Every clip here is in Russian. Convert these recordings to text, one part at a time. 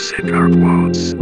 Music or quotes.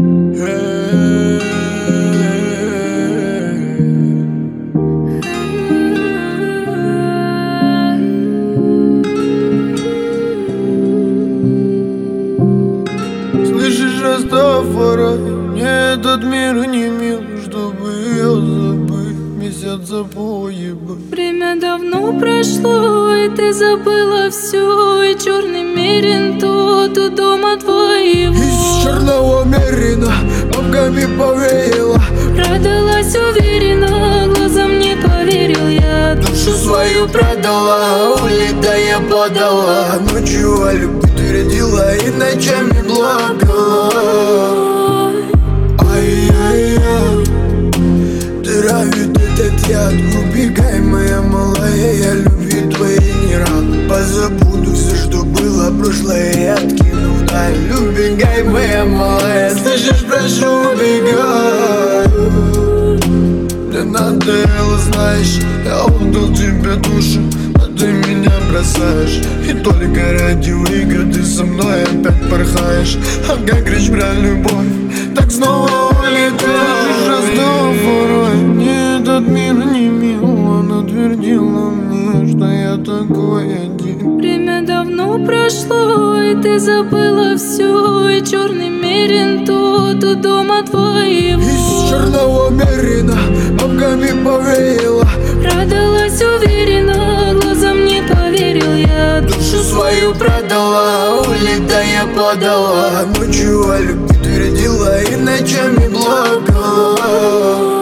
Слышишь, Растафарай, мне этот мир не мил, чтобы я забыть месяца поеба. Время давно прошло, и ты забыла все, и черный мерин тот у дома твоего. Из черного мерина бабками повеяло, Продалась уверенно, глазам не поверил я. душу свою продала, улетая подала. Ночью о любви твердила и ночами плакала. Ай-яй-яй, ты равит этот яд. Убегай, моя малая, я любви твоей не рад. Позабуду все, что было прошлое, и откину вдаль. Убегай, моя малая, слышишь, прошу, убегай. Мне надоело, знаешь, я отдал тебе душу, а ты меня бросаешь. И только ради выгоды со мной опять порхаешь. А как речь про любовь, так снова улетаешь. Растафарай, мне этот мир не мил, она твердила мне, что я такой один. Время давно прошло, и ты забыла все, и черный мерин тот у дома твоего. Из черного мерина бабками повеяло, Продалась уверенно, глазам не поверил я. душу свою продала, улетая подала. Ночью о любви твердила и ночами плакала.